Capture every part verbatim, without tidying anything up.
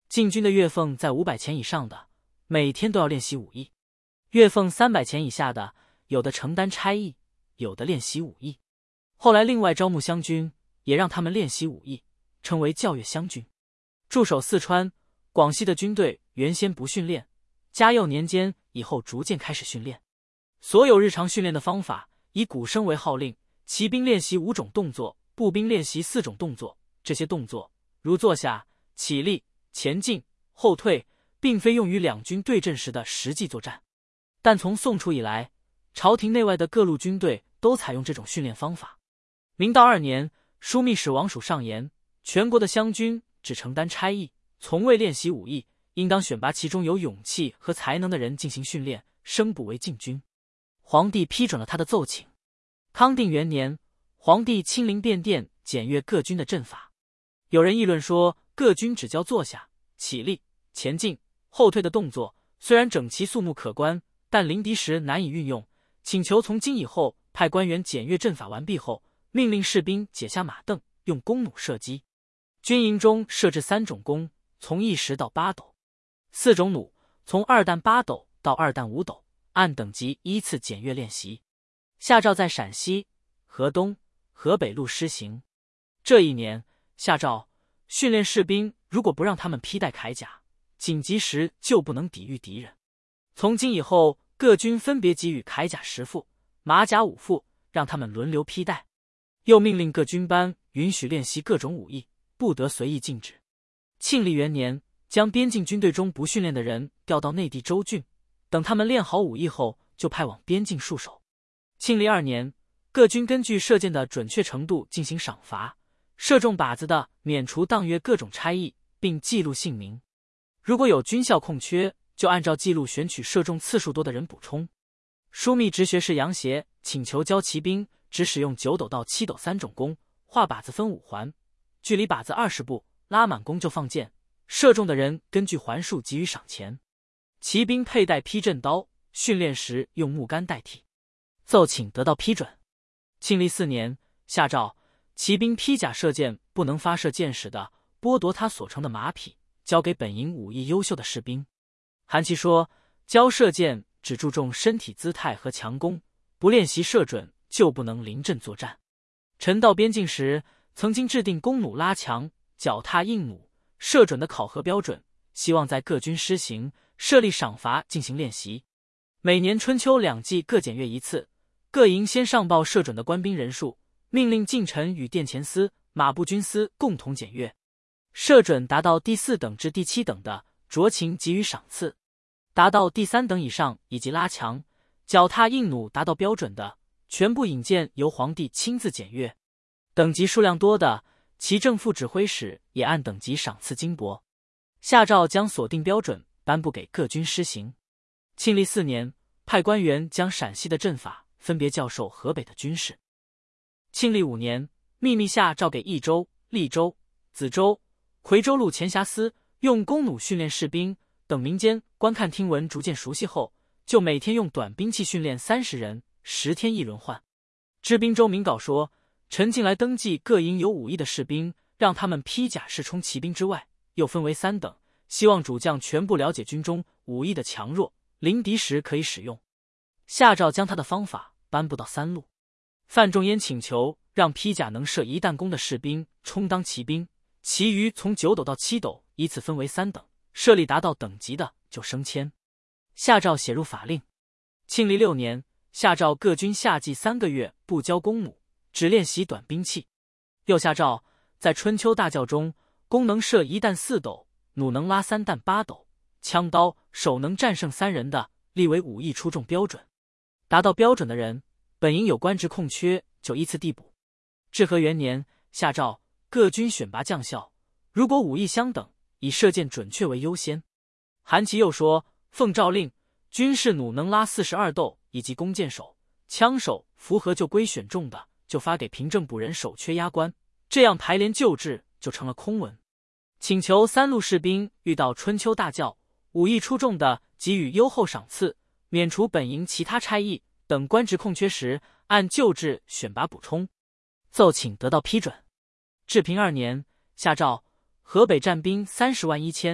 禁军的月俸在五百钱以上的，每天都要练习武艺；月俸三百钱以下的，有的承担差役，有的练习武艺。后来另外招募湘军，也让他们练习武艺，称为教阅湘军。驻守四川、广西的军队原先不训练，嘉佑年间以后逐渐开始训练。所有日常训练的方法以鼓声为号令，骑兵练习五种动作，步兵练习四种动作。这些动作如坐下、起立、前进、后退，并非用于两军对阵时的实际作战。但从宋初以来，朝廷内外的各路军队都采用这种训练方法。明道二年，枢密使王署上言，全国的湘军只承担差役，从未练习武艺，应当选拔其中有勇气和才能的人进行训练，升补为禁军。皇帝批准了他的奏请。康定元年，皇帝亲临便殿检阅各军的阵法。有人议论说，各军只教坐下、起立、前进、后退的动作，虽然整齐肃穆可观，但临敌时难以运用，请求从今以后派官员检阅阵法完毕后，命令士兵解下马镫，用弓弩射击。军营中设置三种弓，从一石到八斗；四种弩，从二弹八斗到二弹五斗，按等级依次检阅练习。下诏在陕西、河东、河北路施行。这一年，下诏训练士兵，如果不让他们披戴铠甲，紧急时就不能抵御敌人。从今以后，各军分别给予铠甲十副、马甲五副，让他们轮流披戴。又命令各军班允许练习各种武艺，不得随意禁止。庆历元年，将边境军队中不训练的人调到内地州郡，等他们练好武艺后，就派往边境戍守。庆历二年，各军根据射箭的准确程度进行赏罚，射中靶子的免除当月各种差役，并记录姓名。如果有军校空缺，就按照记录选取射中次数多的人补充。枢密直学士杨协请求教骑兵只使用九斗到七斗三种弓，画靶子分五环，距离靶子二十步，拉满弓就放箭，射中的人根据环数给予赏钱。骑兵佩戴劈震刀，训练时用木杆代替。奏请得到批准。庆历四年，下诏骑兵披甲射箭不能发射箭矢的，剥夺他所乘的马匹，交给本营武艺优秀的士兵。韩琦说，教射箭只注重身体姿态和强攻，不练习射准就不能临阵作战。臣到边境时，曾经制定弓弩拉墙、脚踏硬弩、射准的考核标准，希望在各军施行，设立赏罚进行练习。每年春秋两季各检阅一次，各营先上报射准的官兵人数，命令近臣与殿前司、马步军司共同检阅。射准达到第四等至第七等的，酌情给予赏赐；达到第三等以上以及拉墙、脚踏硬弩达到标准的，全部引荐由皇帝亲自检阅。等级数量多的，其正副指挥使也按等级赏赐金帛。下诏将所定标准颁布给各军施行。庆历四年，派官员将陕西的阵法分别教授河北的军士。庆历五年，秘密下诏给益州、利州、梓州、夔州路前辖司用弓弩训练士兵，等民间观看听闻逐渐熟悉后，就每天用短兵器训练三十人，十天一轮换。知滨州明稿说，臣近来登记各营有武艺的士兵，让他们披甲士充骑兵之外，又分为三等，希望主将全部了解军中武艺的强弱，临敌时可以使用。下诏将他的方法颁布到三路。范仲淹请求让披甲能射一弹弓的士兵充当骑兵，其余从九斗到七斗依次分为三等，射力达到等级的就升迁。下诏写入法令。庆历六年，下诏各军夏季三个月不教弓弩，只练习短兵器。又下诏在春秋大教中，弓能射一弹四斗，弩能拉三弹八斗，枪刀手能战胜三人的，立为武艺出众标准。达到标准的人，本营有官职空缺，就依次递补。至和元年，下诏各军选拔将校，如果武艺相等，以射箭准确为优先。韩琦又说，奉诏令，军士弩能拉四十二斗，以及弓箭手、枪手符合就归选中的，就发给凭证补人守缺押官，这样排连旧制就成了空文。请求三路士兵遇到春秋大教，武艺出众的给予优厚赏赐，免除本营其他差役，等官职空缺时按旧制选拔补充。奏请得到批准。治平二年，下诏河北战兵三十万一千，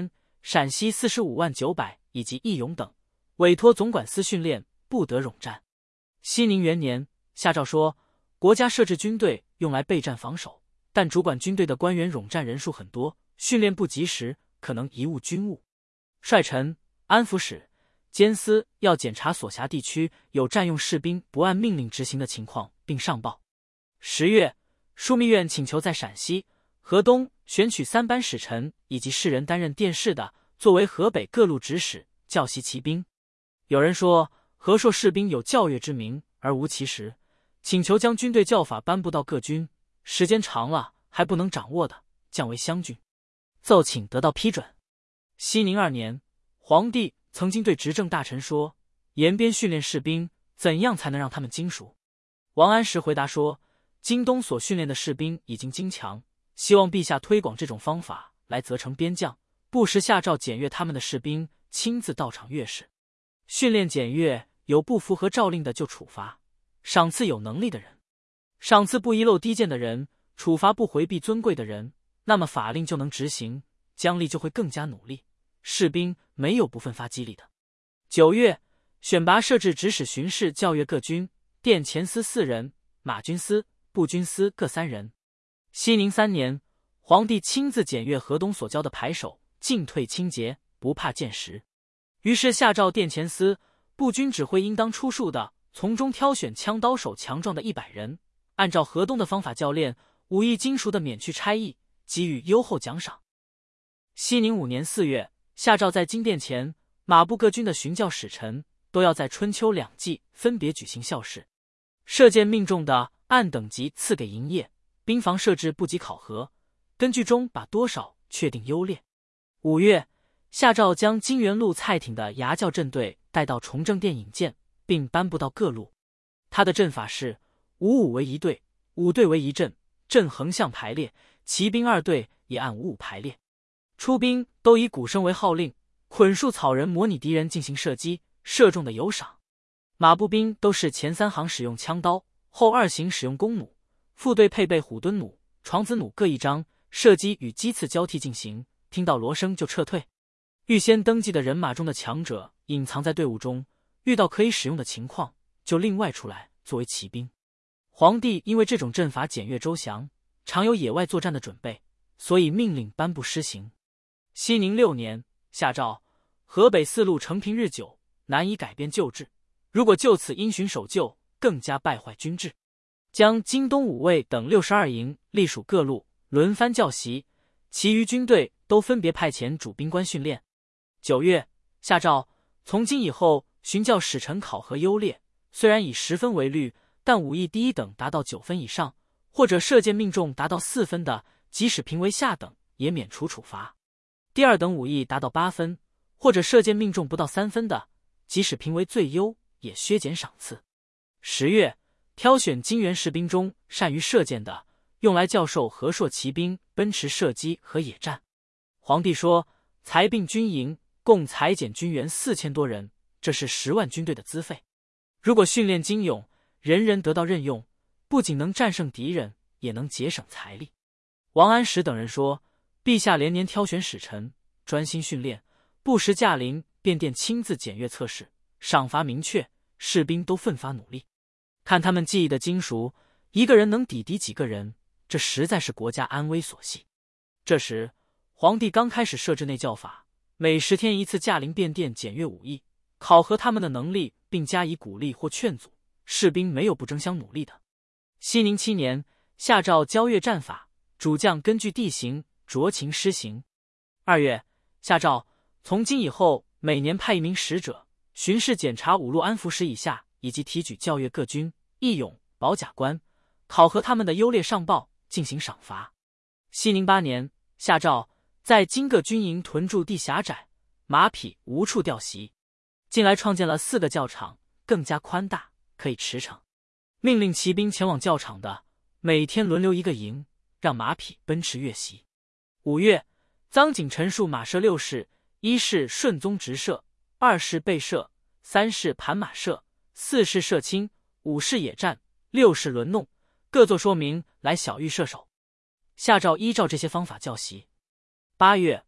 陕西四十五万九百以及义勇等，委托总管司训练，不得冗战。熙宁元年，下诏说，国家设置军队用来备战防守，但主管军队的官员冗战人数很多，训练不及时，可能贻误军务。率臣、安抚使、监司要检查所辖地区有占用士兵不按命令执行的情况，并上报。十月，枢密院请求在陕西、河东选取三班使臣以及士人担任殿试的，作为河北各路指使，教习骑兵。有人说和硕士兵有教阅之名而无其实，请求将军队教法颁布到各军，时间长了还不能掌握的，降为乡军。奏请得到批准。熙宁二年，皇帝曾经对执政大臣说，严编训练士兵，怎样才能让他们精熟？王安石回答说，京东所训练的士兵已经精强，希望陛下推广这种方法来责成边将，不时下诏检阅他们的士兵，亲自到场阅视。训练检阅，有不符合诏令的就处罚，赏赐有能力的人，赏赐不遗漏低贱的人，处罚不回避尊贵的人，那么法令就能执行，将吏就会更加努力，士兵没有不奋发激励的。九月，选拔设置指使巡视教阅各军，殿前司四人，马军司、步军司各三人。熙宁三年，皇帝亲自检阅河东所交的牌手，进退清洁，不怕见识。于是下诏殿前司、步军指挥应当出数的，从中挑选枪刀手强壮的一百人，按照河东的方法教练，武艺精熟的免去差役，给予优厚奖赏。熙宁五年四月，下诏在金殿前、马步各军的巡教使臣都要在春秋两季分别举行校试，射箭命中的按等级赐给营业，兵防设置部级考核，根据中把多少确定优劣。五月，下诏将金元路蔡挺的牙教阵队带到崇政殿引荐，并颁布到各路。他的阵法是五五为一队，五队为一阵，阵横向排列，骑兵二队也按五五排列。出兵都以鼓声为号令，捆束草人模拟敌人进行射击，射中的有赏。马步兵都是前三行使用枪刀，后二行使用弓弩，副队配备虎蹲弩、床子弩各一张，射击与击刺交替进行，听到锣声就撤退。预先登记的人马中的强者隐藏在队伍中，遇到可以使用的情况就另外出来作为骑兵。皇帝因为这种阵法检阅周详，常有野外作战的准备，所以命令颁布施行。熙宁六年，下诏河北四路承平日久，难以改变旧制，如果就此因循守旧，更加败坏军制，将京东五卫等六十二营隶属各路，轮番教习，其余军队都分别派遣主兵官训练。九月，下诏从今以后巡教使臣考核优劣，虽然以十分为律，但武艺第一等达到九分以上，或者射箭命中达到四分的，即使评为下等，也免除处罚。第二等武艺达到八分，或者射箭命中不到三分的，即使评为最优，也削减赏赐。十月，挑选金元士兵中善于射箭的，用来教授和硕骑兵奔驰射击和野战。皇帝说，裁并军营，共裁减军员四千多人，这是十万军队的资费。如果训练精勇，人人得到任用，不仅能战胜敌人，也能节省财力。王安石等人说，陛下连年挑选使臣，专心训练，不时驾临便殿亲自检阅测试，赏罚明确，士兵都奋发努力。看他们技艺的精熟，一个人能抵敌几个人，这实在是国家安危所系。这时，皇帝刚开始设置内教法，每十天一次驾临便殿检阅武艺，考核他们的能力，并加以鼓励或劝阻，士兵没有不争相努力的。熙宁七年，下诏教阅战法，主将根据地形酌情施行。二月，下诏从今以后每年派一名使者巡视检查五路安抚使以下，以及提举教阅各军义勇保甲官，考核他们的优劣上报，进行赏罚。熙宁八年，下诏在今各军营屯驻地狭窄，马匹无处调息。近来创建了四个教场，更加宽大，可以驰骋。命令骑兵前往教场的，每天轮流一个营，让马匹奔驰越习。五月，臧景陈述马射六式：一是顺宗直射，二是背射，三是盘马射，四是射轻，五是野战，六是轮弄，各作说明来晓谕射手。下诏依照这些方法教习。八月，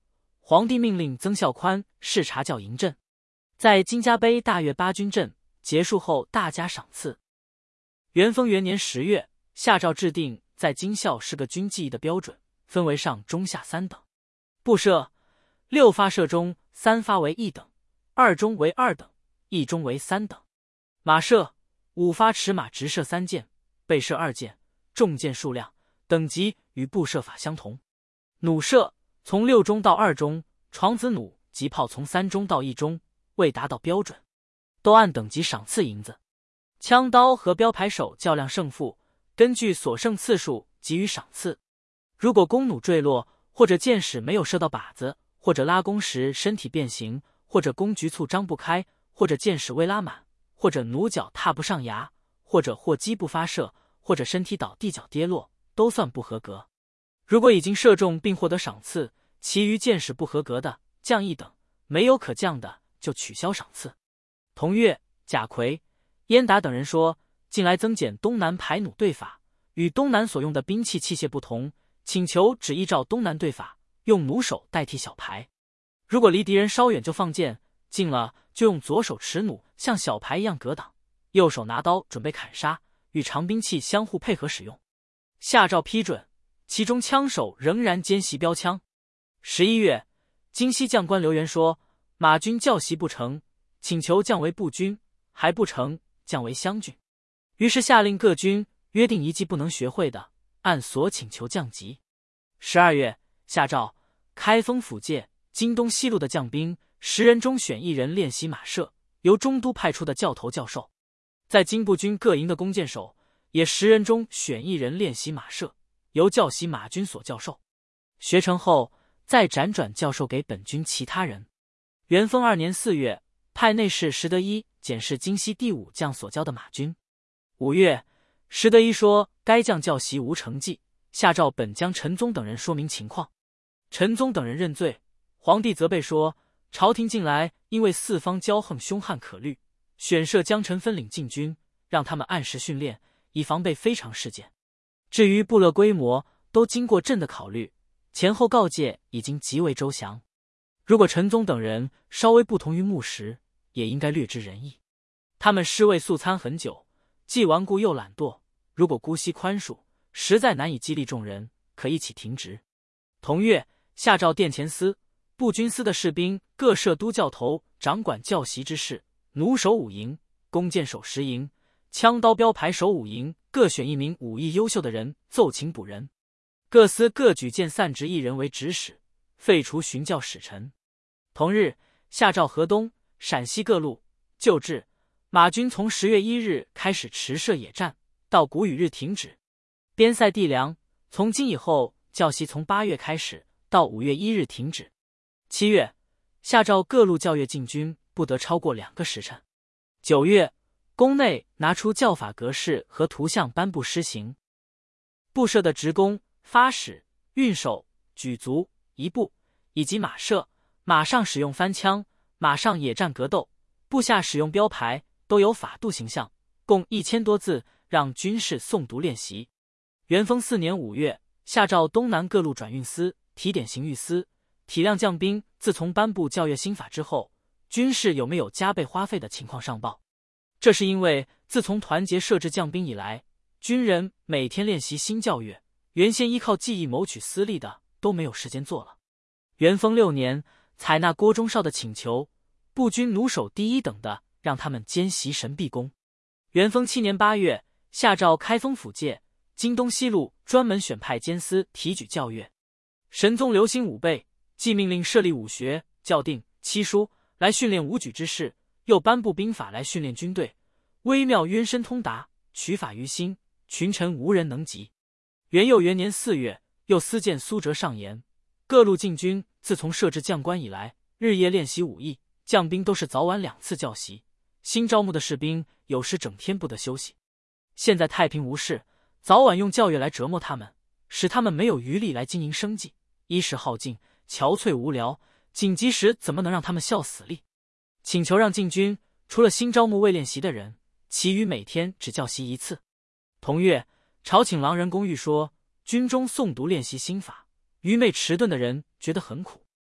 皇帝命令曾孝宽视察教营阵，在金家碑大阅八军阵结束后大加赏赐。元丰元年十月，下诏制定在京校是个军技艺的标准，分为上中下三等。步射六发射中，三发为一等，二中为二等，一中为三等。马射五发持马直射三箭，背射二箭，中箭数量等级与步射法相同。弩射从六中到二中，床子弩及炮从三中到一中，未达到标准，都按等级赏赐银子。枪刀和标牌手较量胜负，根据所胜次数给予赏赐。如果弓弩坠落，或者箭矢没有射到靶子，或者拉弓时身体变形，或者弓局促张不开，或者箭矢未拉满，或者弩脚踏不上牙，或者货机不发射，或者身体倒地脚跌落，都算不合格。如果已经射中并获得赏赐，其余箭矢不合格的降一等，没有可降的就取消赏赐。同月，贾逵、燕达等人说，近来增减东南排弩对法，与东南所用的兵器器械不同，请求只依照东南对法，用弩手代替小排。如果离敌人稍远就放箭，近了就用左手持弩像小排一样格挡，右手拿刀准备砍杀，与长兵器相互配合使用。下诏批准，其中枪手仍然兼习标枪。十一月，京西将官刘元说，马军教习不成，请求降为步军，还不成，降为湘军。于是下令各军约定一季不能学会的，按所请求降级。十二月，下诏开封府界、京东西路的将兵十人中选一人练习马射，由中都派出的教头教授。在京步军各营的弓箭手也十人中选一人练习马射，由教习马军所教授。学成后再辗转教授给本军其他人。元丰二年四月，派内侍石德一检视京西第五将所教的马军。五月，石德一说该将教习无成绩，下诏本将陈宗等人说明情况。陈宗等人认罪，皇帝责备说，朝廷近来因为四方骄横凶悍可虑，选设江陈分领禁军，让他们按时训练，以防备非常事件。至于部落规模，都经过朕的考虑，前后告诫已经极为周详。如果陈宗等人稍微不同于木石，也应该略知仁义。他们尸位素餐很久，既顽固又懒惰，如果姑息宽恕，实在难以激励众人，可一起停职。同月，下诏殿前司、步军司的士兵各设都教头掌管教习之事，弩手五营，弓箭手十营，枪刀标牌手五营，各选一名武艺优秀的人奏请补人。各司各举荐散职一人为指使，废除巡教使臣。同日，下诏河东、陕西各路旧制马军从十月一日开始持射野战，到谷雨日停止。边塞地粮从今以后教习从八月开始，到五月一日停止。七月，下诏各路教阅禁军不得超过两个时辰。九月，宫内拿出教法格式和图像颁布施行。步射的直弓、发矢、运手、举足、一步，以及马射，马上使用翻枪，马上野战格斗，部下使用标牌，都有法度形象，共一千多字，让军士诵读练习。元丰四年五月，下诏东南各路转运司、提点刑狱司，体谅将兵自从颁布教阅新法之后，军事有没有加倍花费的情况上报。这是因为自从团结设置将兵以来，军人每天练习新教阅，原先依靠记忆谋取私利的都没有时间做了。元丰六年，采纳郭忠绍的请求，步军弩手第一等的让他们兼习神臂弓。元丰七年八月，下诏开封府界、京东西路专门选派监司提举教阅。神宗留心武备，既命令设立武学、校定、七书来训练武举之士，又颁布兵法来训练军队，微妙渊深通达，取法于心，群臣无人能及。元佑元年四月，又私见苏辙上言，各路禁军自从设置将官以来，日夜练习武艺，将兵都是早晚两次教习，新招募的士兵有时整天不得休息。现在太平无事，早晚用教阅来折磨他们，使他们没有余力来经营生计，衣食耗尽，憔悴无聊，紧急时怎么能让他们效死力？请求让禁军除了新招募未练习的人，其余每天只教习一次。同月，朝请郎人龚玉说，军中诵读练习新法，愚昧迟钝的人觉得很苦。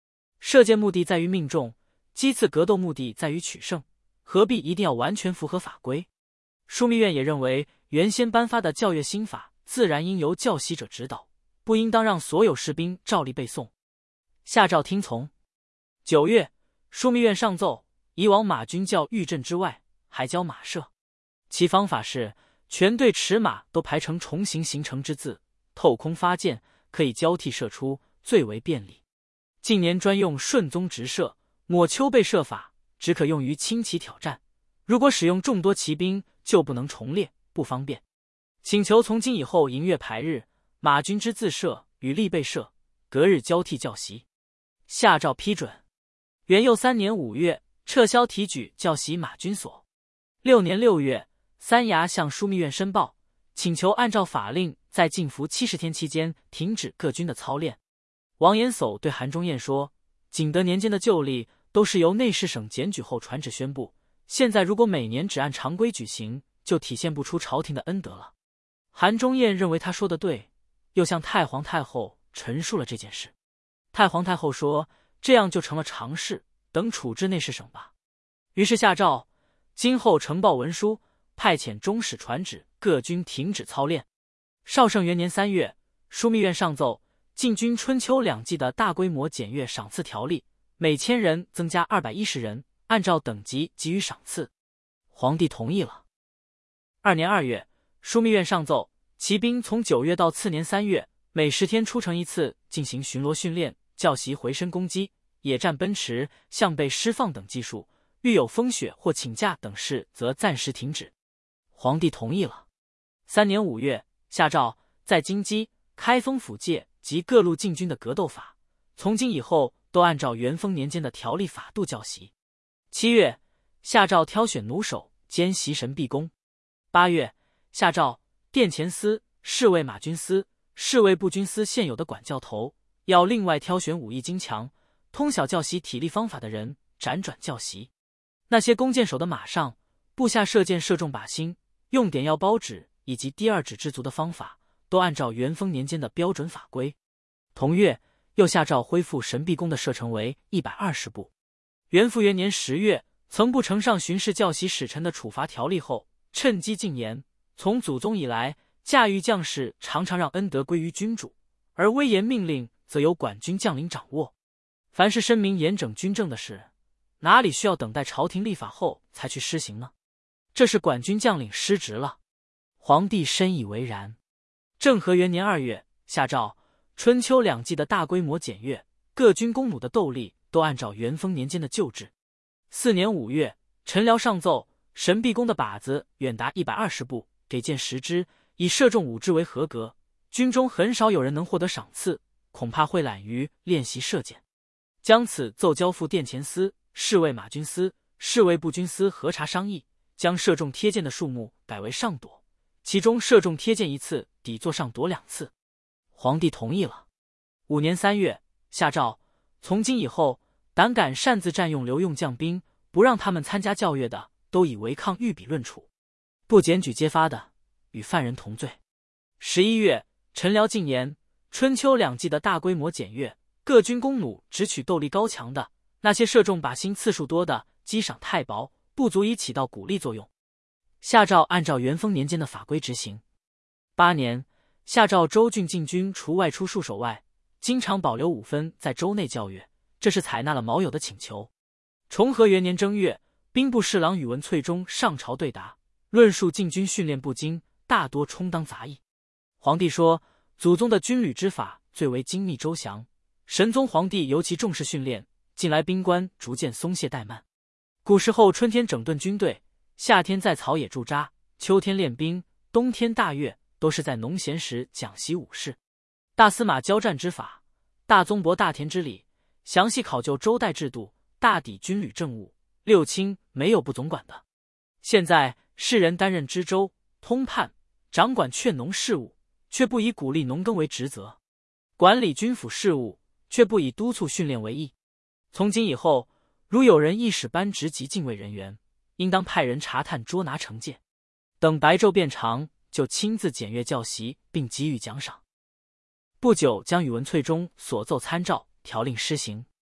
射箭目的在于命中，击刺格斗目的在于取胜，何必一定要完全符合法规？枢密院也认为，原先颁发的教阅新法自然应由教习者指导，不应当让所有士兵照例背诵。下诏听从。九月，枢密院上奏，以往马军教御阵之外，还教马射。其方法是，全队持马都排成重形形成之字，透空发箭，可以交替射出，最为便利。近年专用顺宗直射，抹丘背射法，只可用于轻骑挑战，如果使用众多骑兵，就不能重列，不方便。请求从今以后营月排日，马军之自射与立背射，隔日交替教习。下诏批准。元佑三年五月，撤销提举教习马军所。六年六月，三衙向枢密院申报，请求按照法令，在禁服七十天期间停止各军的操练。王延叟对韩忠彦说：“景德年间的旧例都是由内侍省检举后传旨宣布，现在如果每年只按常规举行，就体现不出朝廷的恩德了。”韩忠彦认为他说的对，又向太皇太后陈述了这件事。太皇太后说：“这样就成了常事，等处置内侍省吧。”于是下诏，今后呈报文书，派遣中使传旨，各军停止操练。绍圣元年三月，枢密院上奏，禁军春秋两季的大规模检阅赏赐条例，每千人增加二百一十人，按照等级给予赏赐。皇帝同意了。二年二月，枢密院上奏，骑兵从九月到次年三月，每十天出城一次，进行巡逻训练，教习回身攻击、野战奔驰、向背释放等技术，遇有风雪或请假等事，则暂时停止。皇帝同意了。三年五月，下诏，在京畿、开封府界及各路禁军的格斗法，从今以后都按照元丰年间的条例法度教习。七月，下诏挑选弩手兼习神臂功。八月，下诏，殿前司、侍卫马军司、侍卫步军司现有的管教头，要另外挑选武艺精强、通晓教习体力方法的人，辗转教习。那些弓箭手的马上，部下射箭射中靶心，用点药包指以及第二指之足的方法，都按照元丰年间的标准法规。同月，又下诏恢复神臂弓的射程为一百二十步。元符元年十月，曾部承上巡视教习使臣的处罚条例后，趁机进言，从祖宗以来，驾驭将士常常让恩德归于君主，而威严命令则由管军将领掌握。凡是申明严整军政的事，哪里需要等待朝廷立法后才去施行呢？这是管军将领失职了。皇帝深以为然。政和元年二月，下诏，春秋两季的大规模检阅，各军弓弩的斗力都按照元丰年间的旧制。四年五月，陈辽上奏，神臂弓的靶子远达一百二十步，给箭十支，以射中五支为合格。军中很少有人能获得赏赐，恐怕会懒于练习射箭。将此奏交付殿前司、侍卫马军司、侍卫步军司核查商议，将射中贴箭的数目改为上垛，其中射中贴箭一次抵做上垛两次。皇帝同意了。五年三月，下诏，从今以后，胆敢擅自占用留用将兵，不让他们参加教阅的，都以违抗御笔论处；不检举揭发的，与犯人同罪。十一月，陈辽进言，春秋两季的大规模检阅，各军弓弩只取斗力高强的，那些射中靶心次数多的，击赏太薄，不足以起到鼓励作用。下诏按照元丰年间的法规执行。八年，下诏州郡禁军除外出戍守外，经常保留五分在州内教阅，这是采纳了毛友的请求。重和元年正月，兵部侍郎宇文粹中上朝对答，论述禁军训练不精，大多充当杂役。皇帝说，祖宗的军旅之法最为精密周详，神宗皇帝尤其重视训练，近来兵官逐渐松懈怠慢。古时候春天整顿军队，夏天在草野驻扎，秋天练兵，冬天大阅，都是在农闲时讲习武事。大司马交战之法，大宗伯大田之礼，详细考究周代制度，大抵军旅政务，六卿没有不总管的。现在士人担任知州、通判，掌管劝农事务，却不以鼓励农耕为职责；管理军府事务，却不以督促训练为意。从今以后，如有人意使班职及禁卫人员，应当派人查探捉拿惩戒，等白昼变长，就亲自检阅教习，并给予奖赏。不久，将宇文粹中所奏参照条令施行。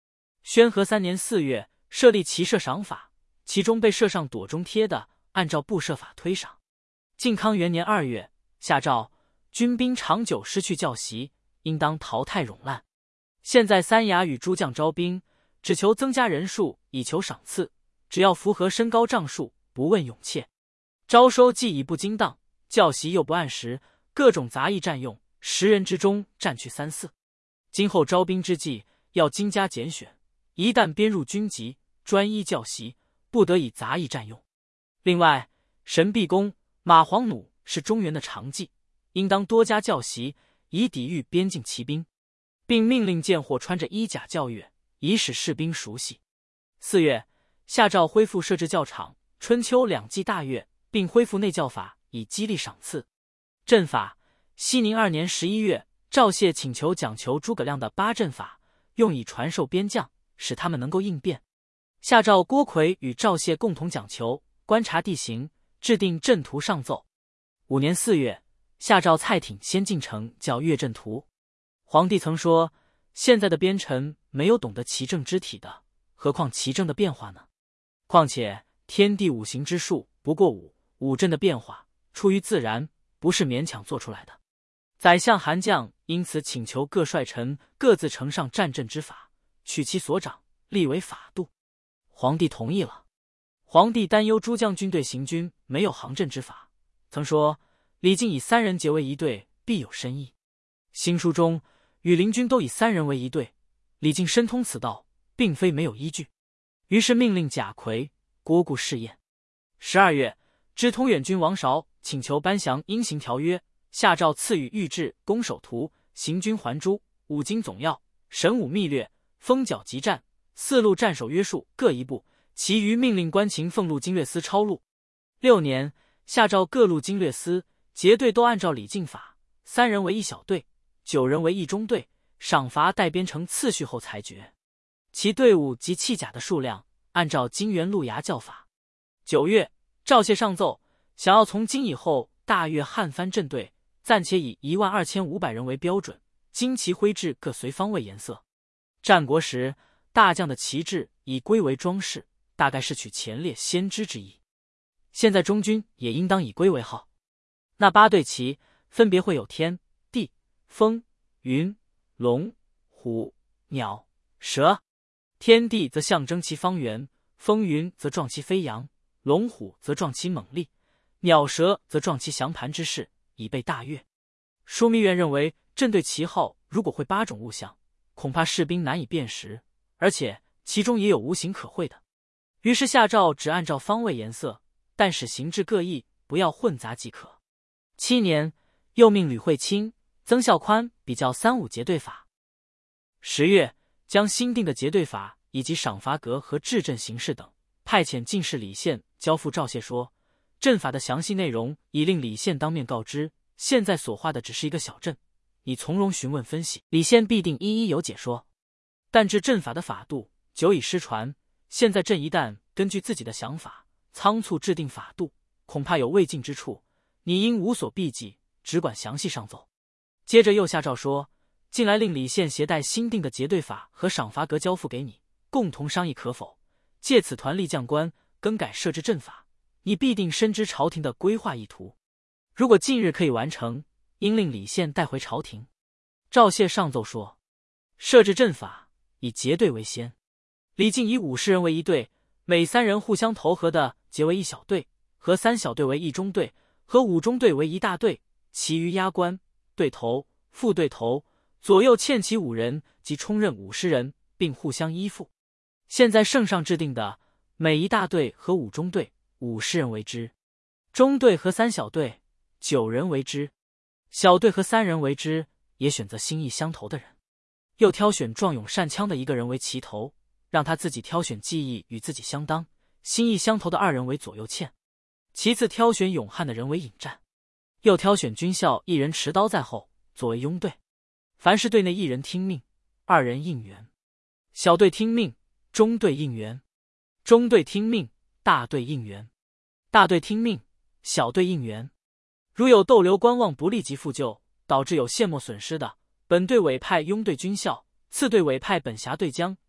宣和三年四月，设立骑射赏法，其中被射上垛中贴的，按照部射法推赏。靖康元年二月，下诏军兵长久失去教习，应当淘汰冗烂。现在三衙与诸将招兵，只求增加人数，以求赏赐，只要符合身高丈数，不问勇怯。招收既已不经当，教习又不按时，各种杂役占用，十人之中占去三四。今后招兵之际，要精加拣选，一旦编入军籍，专一教习，不得以杂役占用。另外，神臂弓、马黄弩是中原的常技，应当多加教习，以抵御边境骑兵，并命令剑货穿着衣甲校阅，以使士兵熟悉。四月，下诏恢复设置教场，春秋两季大阅，并恢复内教法，以激励赏赐。阵法，熙宁二年十一月，赵谢请求讲求诸葛亮的八阵法，用以传授边将，使他们能够应变。下诏郭奎与赵谢共同讲求，观察地形，制定阵图上奏。五年四月，下诏蔡挺先进城教阅阵图。皇帝曾说，现在的边臣没有懂得其政之体的，何况其政的变化呢？况且天地五行之术不过五，五阵的变化出于自然，不是勉强做出来的。宰相韩绛因此请求各帅臣各自呈上战阵之法，取其所长，立为法度。皇帝同意了。皇帝担忧诸将军队行军没有行阵之法，曾说李靖以三人结为一队，必有深意。新书中羽林军都以三人为一队，李靖深通此道，并非没有依据。于是命令贾逵、郭固试验。十二月，知通远军王韶请求颁降鹰行条约，下诏赐予御制、攻守图、行军还珠、五经总要、神武秘略、封角急战、四路战守约束各一部，其余命令关勤俸禄经略司抄录。六年，下诏各路经略司结队都按照李靖法，三人为一小队，九人为一中队，赏罚待编成次序后裁决。其队伍及器甲的数量按照金元路牙教法。九月，赵谢上奏，想要从今以后大阅汉番阵队，暂且以一万二千五百人为标准，旌旗徽制各随方位颜色。战国时大将的旗帜以龟为装饰，大概是取前列先知之意。现在中军也应当以龟为号。那八队旗分别会有天、地、风、云、龙、虎、鸟、蛇。天地则象征其方圆，风云则状其飞扬，龙虎则状其猛力，鸟蛇则状其降盘之势，以备大阅。枢密院认为，阵队旗号如果会八种物象，恐怕士兵难以辨识，而且其中也有无形可绘的。于是下诏只按照方位颜色，但使形制各异，不要混杂即可。七年，又命吕惠卿、曾孝宽比较三五结队法。十月，将新定的结队法以及赏罚格和治阵形式等，派遣进士李宪交付赵谢说，阵法的详细内容已令李宪当面告知，现在所画的只是一个小阵，你从容询问分析，李宪必定一一有解说。但治阵法的法度久已失传，现在朕一旦根据自己的想法仓促制定法度，恐怕有未尽之处，你应无所避忌，只管详细上奏。接着又下诏说，近来令李宪携带新定的结队法和赏罚格交付给你，共同商议可否，借此团立将官，更改设置阵法，你必定深知朝廷的规划意图。如果近日可以完成，应令李宪带回朝廷。赵谢上奏说，设置阵法以结队为先，李靖以五十人为一队，每三人互相投合的结为一小队，和三小队为一中队，和五中队为一大队，其余押官、队头、副队头左右欠其五人及充任五十人，并互相依附。现在圣上制定的，每一大队和五中队五十人为之，中队和三小队九人为之，小队和三人为之，也选择心意相投的人。又挑选壮勇善枪的一个人为其头，让他自己挑选技艺与自己相当、心意相投的二人为左右欠，其次挑选勇悍的人为引战，又挑选军校一人持刀在后，作为拥队。凡是队内一人听命，二人应援，小队听命，中队应援，中队听命，大队应援，大队听命，小队应援。如有逗留观望不立即复救，导致有卸没损失的，本队委派拥队军校，次队委派本辖队将，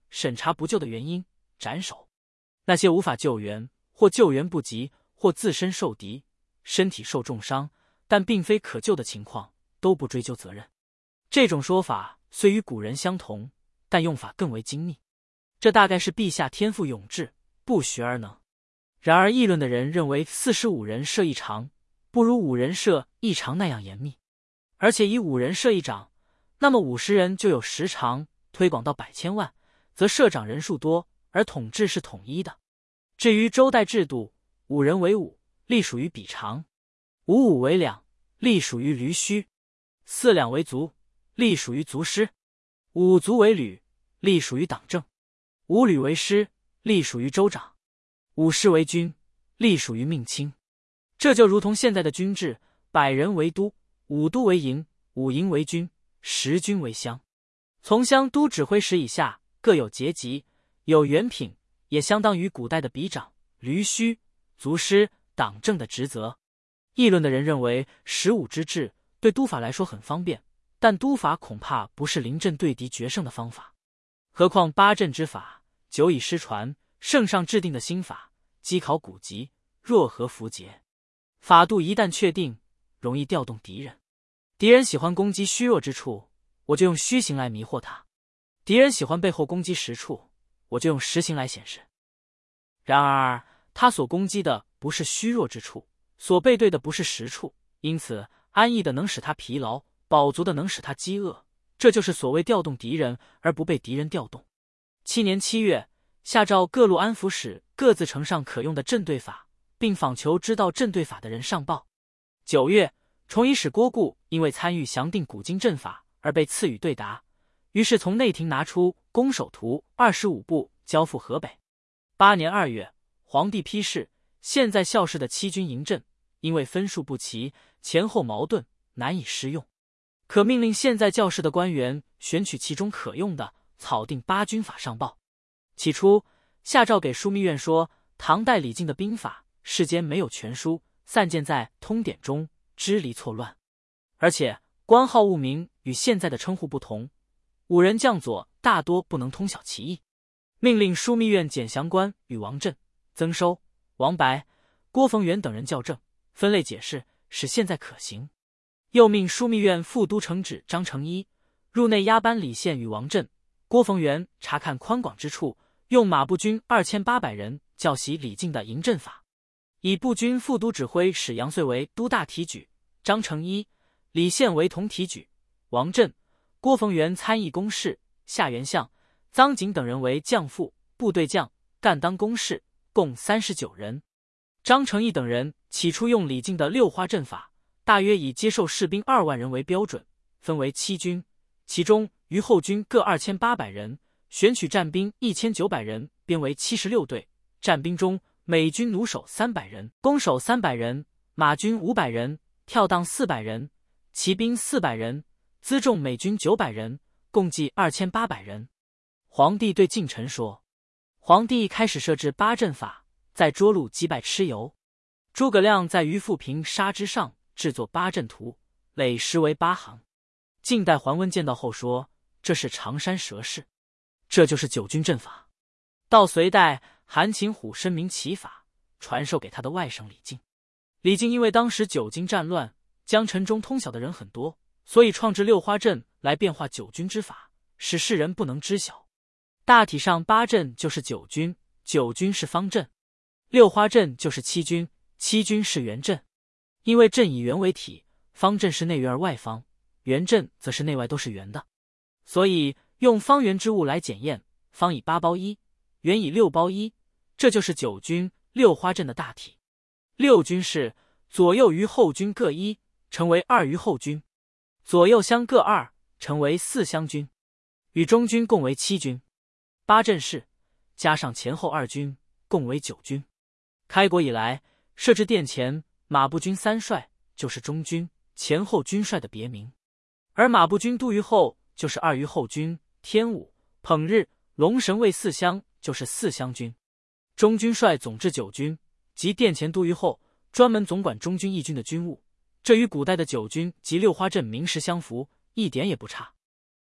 审查不救的原因，斩首。那些无法救援，或救援不及，或自身受敌，身体受重伤，但并非可救的情况，都不追究责任。这种说法虽与古人相同，但用法更为精密。这大概是陛下天赋永志，不学而能。然而议论的人认为四十五人设一长，不如五人设一长那样严密。而且以五人设一长，那么五十人就有十长，推广到百千万，则社长人数多，而统治是统一的。至于周代制度，五人为五，隶属于比长；五五为两，隶属于驴须；四两为卒，隶属于卒师；五卒为旅，隶属于党政；五旅为师，隶属于州长；五师为军，隶属于命卿。这就如同现在的军制，百人为都，五都为营，五营为军，十军为乡。从乡都指挥使以下各有阶级，有员品，也相当于古代的比长、驴须、卒师、党政的职责。议论的人认为十五之制对督法来说很方便，但督法恐怕不是临阵对敌决胜的方法。何况八阵之法久已失传，圣上制定的新法，稽考古籍，若合符节。法度一旦确定，容易调动敌人。敌人喜欢攻击虚弱之处，我就用虚形来迷惑他；敌人喜欢背后攻击实处，我就用实形来显示。然而他所攻击的不是虚弱之处，所背对的不是实处，因此安逸的能使他疲劳，饱足的能使他饥饿。这就是所谓调动敌人而不被敌人调动。七年七月，下诏各路安抚使各自呈上可用的镇队法，并访求知道镇队法的人上报。九月，崇仪使郭固因为参与详定古今阵法而被赐予对答，于是从内廷拿出《攻守图》二十五部交付河北。八年二月，皇帝批示，现在校试的七军营阵，因为分数不齐，前后矛盾，难以施用，可命令现在教试的官员选取其中可用的，草定八军法上报。起初下诏给枢密院说，唐代李靖的兵法世间没有全书，散见在通典中，支离错乱，而且官号物名与现在的称呼不同，五人将佐大多不能通晓其意，命令枢密院简详官与王震、曾收、王白、郭逢源等人校正，分类解释，使现在可行。又命枢密院副都承旨张承一入内押班李宪与王震、郭逢源查看宽广之处，用马步军二千八百人教习李靖的营阵法，以步军副都指挥使杨遂为都大提举，张承一、李宪为同提举，王震、郭逢源参议公事，夏元相、臧景等人为将副、部队将，干当公事，共三十九人。张承义等人起初用李靖的六花阵法，大约以接受士兵二万人为标准，分为七军，其中于后军各二千八百人，选取战兵一千九百人，编为七十六队。战兵中，美军弩手三百人，弓手三百人，马军五百人，跳荡四百人，骑兵四百人，辎重美军九百人，共计二千八百人。皇帝对近臣说，皇帝开始设置八阵法，在涿鹿击败蚩尤。诸葛亮在于富平沙之上制作八阵图，累实为八行。晋代桓温见到后说，这是常山蛇式，这就是九军阵法。到隋代，韩擒虎深明其法，传授给他的外甥李靖。李靖因为当时九经战乱，江城中通晓的人很多，所以创制六花阵来变化九军之法，使世人不能知晓。大体上八阵就是九军，九军是方阵；六花阵就是七军，七军是圆阵。因为阵以圆为体，方阵是内圆而外方，圆阵则是内外都是圆的，所以用方圆之物来检验，方以八包一，圆以六包一，这就是九军六花阵的大体。六军是左右于后军各一，成为二于后军；左右相各二，成为四相军；与中军共为七军。八阵是加上前后二军，共为九军。开国以来，设置殿前马步军三帅就是中军，前后军帅的别名，而马步军都虞候就是二虞候军，天武、捧日、龙神卫四乡就是四乡军。中军帅总制九军，即殿前都虞候专门总管中军一军的军务，这与古代的九军及六花阵名实相符，一点也不差。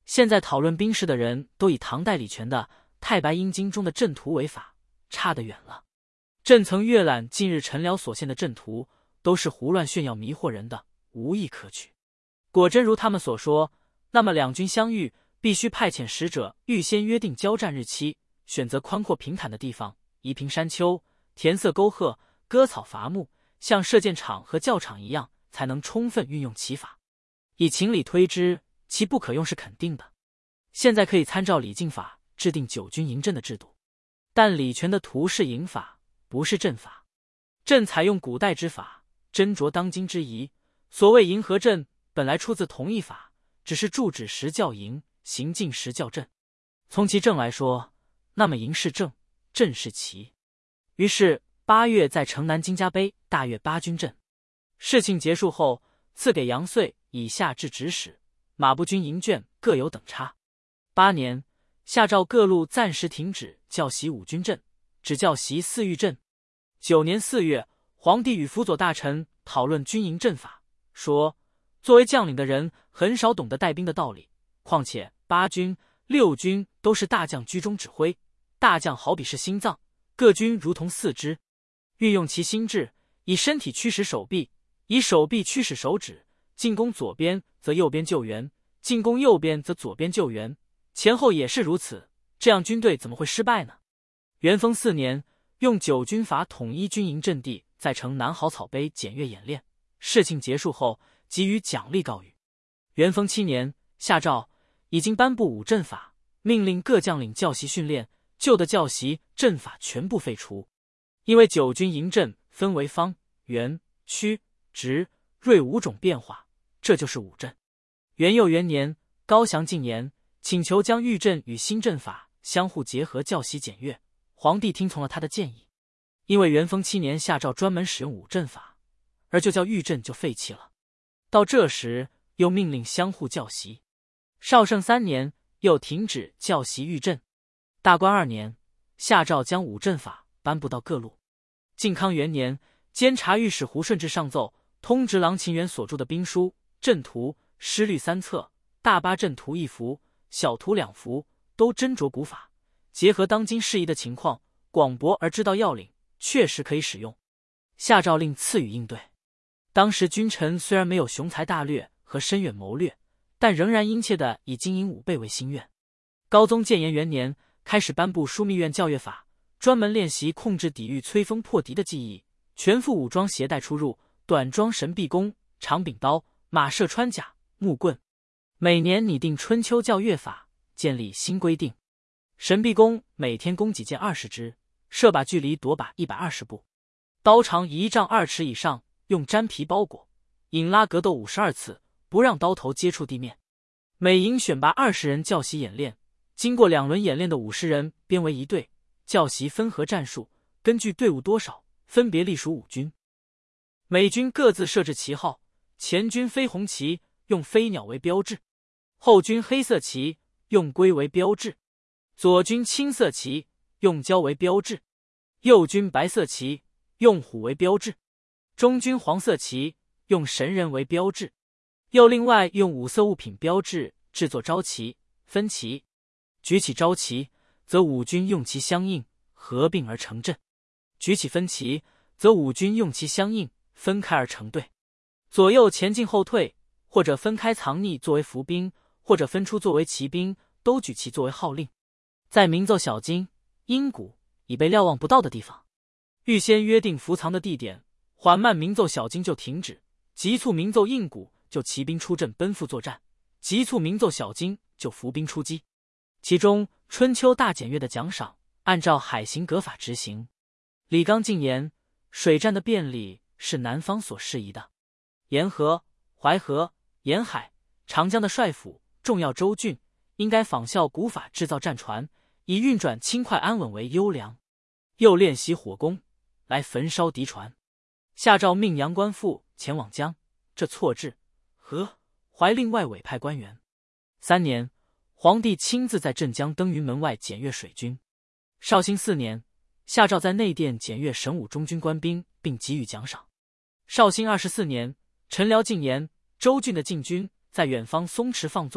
现在讨论兵事的人都以唐代李全的《太白阴经》中的阵图为法，差得远了。朕曾阅览近日陈辽所献的阵图，都是胡乱炫耀迷惑人的，无意可取。果真如他们所说，那么两军相遇，必须派遣使者预先约定交战日期，选择宽阔平坦的地方，宜平山丘，填色沟壑，割草伐木，像射箭场和教场一样，才能充分运用其法。以情理推之，其不可用是肯定的。现在可以参照李靖法制定九军营阵的制度，但李全的图是营法，不是阵法。阵采用古代之法，斟酌当今之宜。所谓营和阵本来出自同一法，只是注指时较营，行进时较阵。从其正来说，那么营是正，阵是旗。于是八月在城南金家碑大阅八军阵。事情结束后，赐给杨遂以下至指使、马步军营卷各有等差。八年，下诏各路暂时停止教习五军阵，只教习四御阵。九年四月，皇帝与辅佐大臣讨论军营阵法，说作为将领的人很少懂得带兵的道理，况且八军、六军都是大将居中指挥，大将好比是心脏，各军如同四肢，运用其心智，以身体驱使手臂，以手臂驱使手指，进攻左边则右边救援，进攻右边则左边救援，前后也是如此，这样军队怎么会失败呢？元丰四年，用九军法统一军营阵地，在城南好草碑检阅演练。事情结束后，给予奖励告谕。元丰七年，下诏已经颁布五阵法，命令各将领教习训练，旧的教习阵法全部废除。因为九军营阵分为方、圆、曲、直、锐五种变化，这就是五阵。元佑元年，高翔进言，请求将御阵与新阵法相互结合教习检阅。皇帝听从了他的建议。因为元丰七年下诏专门使用五阵法，而就叫御阵就废弃了。到这时又命令相互教习。绍圣三年又停止教习御阵。大观二年，下诏将五阵法颁布到各路。靖康元年，监察御史胡顺之上奏，通直郎秦元所著的兵书、阵图、诗律三册，大八阵图一幅，小图两幅，都斟酌古法，结合当今适宜的情况，广博而知道要领，确实可以使用。下诏令赐予应对。当时君臣虽然没有雄才大略和深远谋略，但仍然殷切地以经营武备为心愿。高宗建炎元年，开始颁布枢密院教阅法，专门练习控制抵御摧锋破敌的技艺，全副武装携带出入，短装神臂弓、长柄刀、马射穿甲、木棍。每年拟定春秋教阅法，建立新规定。神臂弓每天弓几箭二十支，射靶距离夺靶一百二十步，刀长一丈二尺以上，用毡皮包裹，引拉格斗五十二次，不让刀头接触地面。每营选拔二十人教习演练，经过两轮演练的五十人编为一队，教习分合战术，根据队伍多少分别隶属五军。每军各自设置旗号，前军飞红旗，用飞鸟为标志；后军黑色旗，用龟为标志；左军青色旗，用蛟为标志；右军白色旗，用虎为标志；中军黄色旗，用神人为标志。又另外用五色物品标志制作招旗、分旗。举起招旗，则五军用其相应，合并而成阵；举起分旗，则五军用其相应，分开而成队。左右前进后退，或者分开藏匿作为伏兵，或者分出作为骑兵，都举旗作为号令。在鸣奏小金、鹰鼓已被瞭望不到的地方，预先约定伏藏的地点，缓慢鸣奏小金就停止，急促鸣奏鹰鼓就骑兵出阵奔赴作战，急促鸣奏小金就伏兵出击。其中春秋大检阅的奖赏按照海刑格法执行。李纲进言，水战的便利是南方所适宜的。沿河、淮河、沿海、长江的帅府、重要州郡应该仿效古法制造战船，以运转轻快安稳为优良。又练习火攻，来焚烧敌船。下诏命杨官复前往江，这错置河淮另外委派官员。三年，皇帝亲自在镇江登云门外检阅水军。绍兴四年，下诏在内殿检阅神武中军官兵，并给予奖赏。绍兴二十四年，陈辽进言，州郡的禁军在远方松弛放纵，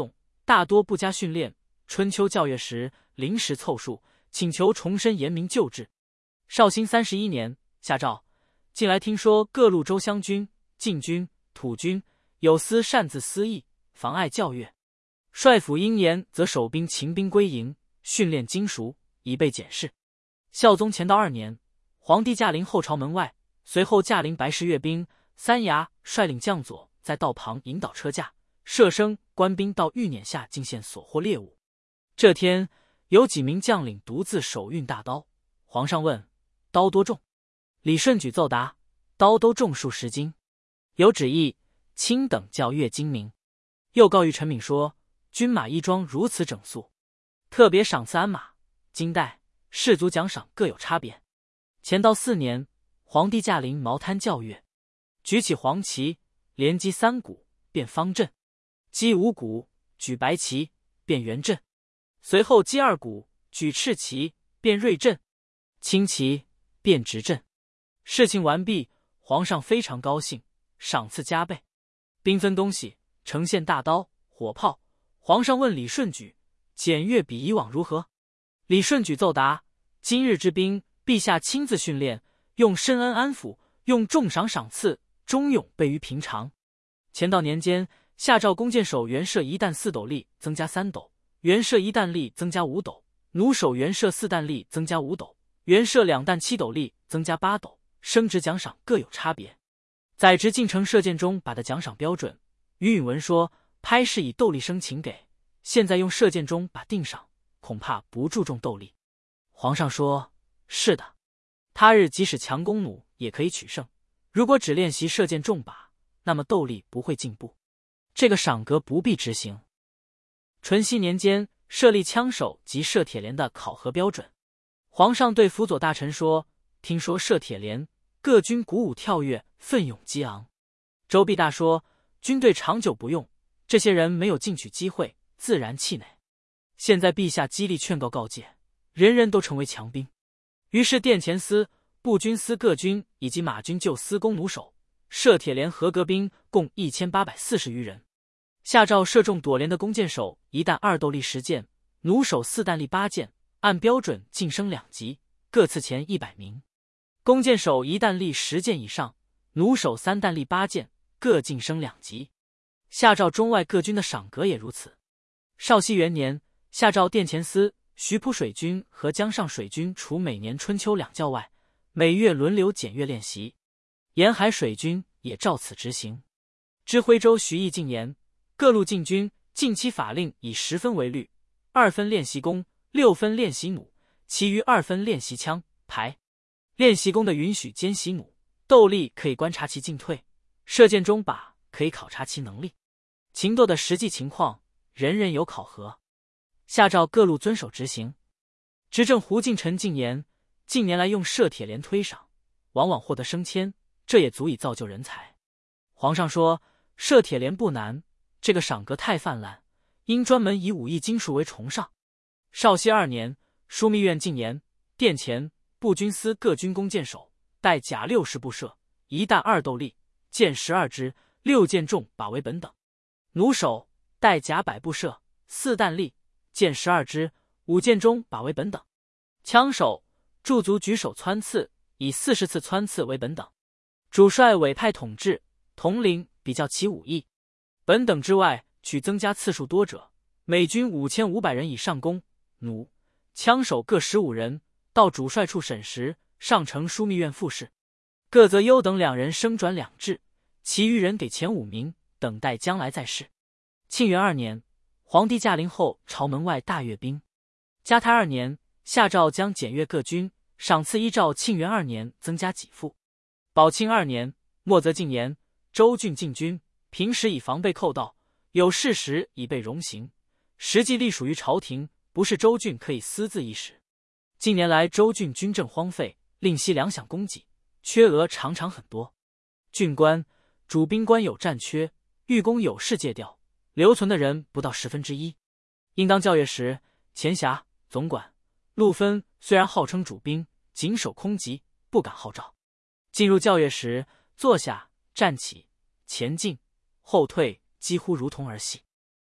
大多不加训练。春秋教阅时临时凑数，请求重申严明旧制。绍兴三十一年，下诏：近来听说各路州乡军、禁军、土军有司擅自私议，妨碍教阅，帅府应严，则守兵秦兵归营，训练精熟，以备检视。孝宗乾道二年，皇帝驾临后朝门外，随后驾临白石阅兵，三衙率领将佐在道旁引导车驾，射生官兵到御辇下进献所获猎物。这天，有几名将领独自手运大刀。皇上问：刀多重？李顺举奏答：刀都重数十斤。有旨意，卿等教阅精明。又告谕陈敏说：军马衣装如此整肃，特别赏赐鞍马、金带，士卒奖赏各有差别。乾道四年，皇帝驾临毛滩教阅，举起黄旗，连击三鼓，变方阵；击五鼓，举白旗，变圆阵；随后击二鼓，举赤旗，变锐阵；轻旗，变直阵。事情完毕，皇上非常高兴，赏赐加倍，兵分东西，呈现大刀、火炮。皇上问李顺举：检阅比以往如何？李顺举奏答：今日之兵，陛下亲自训练，用深恩安抚，用重赏赏赐，忠勇备于平常。乾道年间，下诏弓箭手原射一弹四斗粒增加三斗，原射一弹粒增加五斗，弩手原射四弹粒增加五斗，原射两弹七斗粒增加八斗，升职奖赏各有差别。载职进城射箭中把的奖赏标准，于允文说：拍是以斗粒升请给，现在用射箭中把定赏，恐怕不注重斗粒。皇上说：是的，他日即使强弓弩也可以取胜，如果只练习射箭重靶，那么斗力不会进步，这个赏格不必执行。淳熙年间，设立枪手及射铁连的考核标准。皇上对辅佐大臣说：听说射铁连各军鼓舞跳跃，奋勇激昂。周必大说：军队长久不用，这些人没有进取机会，自然气馁。现在陛下激励劝告告诫，人人都成为强兵。于是殿前司、步军司各军以及马军就司弓弩手、射铁连合格兵共一千八百四十余人。下诏射中朵连的弓箭手一弹二斗粒十箭，弩手四弹粒八箭，按标准晋升两级，各赐钱一百名。弓箭手一弹粒十箭以上，弩手三弹粒八箭，各晋升两级。下诏中外各军的赏格也如此。绍熙元年，下诏殿前司、徐浦水军和江上水军除每年春秋两教外，每月轮流检阅练习。沿海水军也照此执行。知徽州徐邑进言：各路禁军近期法令以十分为律，二分练习弓，六分练习弩，其余二分练习枪、排。练习弓的允许兼习弩，斗力可以观察其进退，射箭中靶可以考察其能力。擒斗的实际情况，人人有考核。下诏各路遵守执行。执政胡进臣进言：近年来用射铁连推赏，往往获得升迁，这也足以造就人才。皇上说：射铁连不难，这个赏格太泛滥，应专门以武艺精熟为崇尚。绍熙二年，枢密院进言：殿前、步军司各军弓箭手带甲六十步射，一弹二斗粒，箭十二支，六箭重靶为本等。弩手带甲百步射，四弹粒，箭十二支，五箭中靶为本等。枪手驻足举手穿刺，以四十次穿刺为本等。主帅委派统制统领比较其武艺。本等之外，取增加次数多者，每军五千五百人以上弓、弩、枪手各十五人，到主帅处审时，上呈枢密院复试。各则优等两人升转两制，其余人给前五名，等待将来再试。庆元二年，皇帝驾临后朝门外大阅兵。嘉泰二年，下诏将检阅各军，赏赐依照庆元二年增加给付。宝庆二年，末则进言：州郡禁军平时以防备寇盗，有事时以备容刑，实际隶属于朝廷，不是州郡可以私自一使。近年来州郡军政荒废，令息粮饷供给，缺额常常很多。郡官、主兵官有战缺，御工有事借调，留存的人不到十分之一。应当校阅时，前辖、总管、陆分虽然号称主兵，谨守空籍，不敢号召。进入校阅时，坐下、站起、前进、后退，几乎如同儿戏。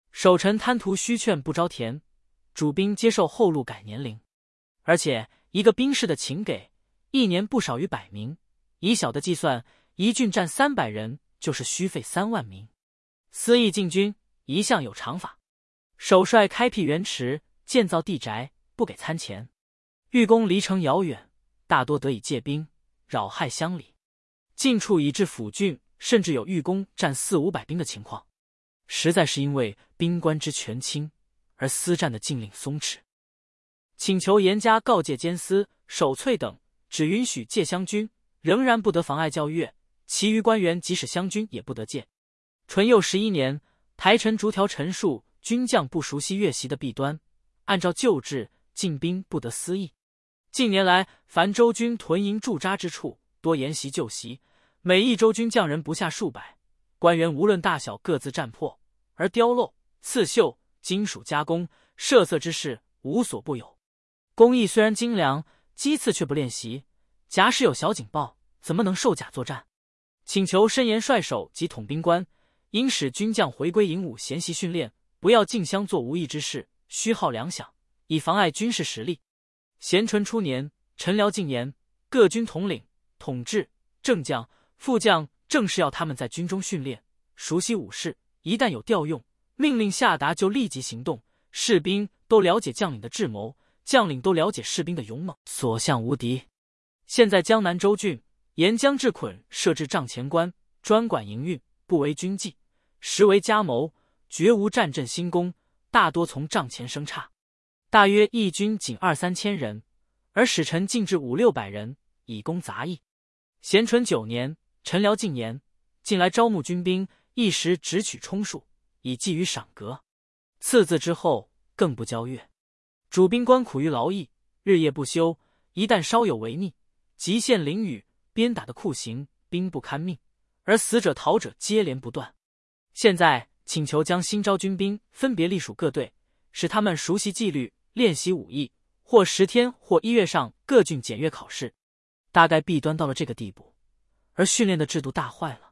守臣贪图虚券不招田，主兵接受后路改年龄。而且一个兵士的请给一年不少于百名，以小的计算，一郡占三百人，就是虚费三万名。司役进军一向有常法，首帅开辟园池，建造地宅，不给参钱。寓公离城遥远，大多得以借兵，扰害乡里。近处以至府郡，甚至有寓公占四五百兵的情况。实在是因为兵官之权轻，而司战的禁令松弛。请求严加告诫监司、守粹等，只允许借乡军，仍然不得妨碍校阅，其余官员即使乡军也不得借。淳佑十一年，台臣逐条陈述军将不熟悉乐习的弊端，按照旧制，进兵不得私议。近年来，凡州军屯营驻扎之处，多沿袭旧习，每一州军将人不下数百，官员无论大小，各自占破，而雕镂、刺绣、金属加工、设色之事无所不有。工艺虽然精良，机刺却不练习，假使有小警报，怎么能受甲作战？请求申言帅守及统兵官，应使军将回归营伍闲习训练，不要竞相做无益之事，虚耗粮饷，以妨碍军事实力。咸淳初年，臣僚进言，各军统领、统制、正将、副将正是要他们在军中训练，熟悉武事，一旦有调用，命令下达就立即行动，士兵都了解将领的智谋，将领都了解士兵的勇猛，所向无敌。现在江南州郡沿江治捆设置帐前官，专管营运，不为军纪，实为家谋，绝无战阵兴功，大多从帐前生差。大约一军仅二三千人，而使臣进至五六百人，以供杂役。咸淳九年，臣僚进言，近来招募军兵，一时只取充数，以寄于赏格。次字之后，更不交阅。主兵官苦于劳役，日夜不休，一旦稍有违逆，即限淋雨、鞭打的酷刑，兵不堪命，而死者逃者接连不断。现在请求将新招军兵分别隶属各队，使他们熟悉纪律，练习武艺，或十天或一月上各郡检阅考试。大概弊端到了这个地步，而训练的制度大坏了。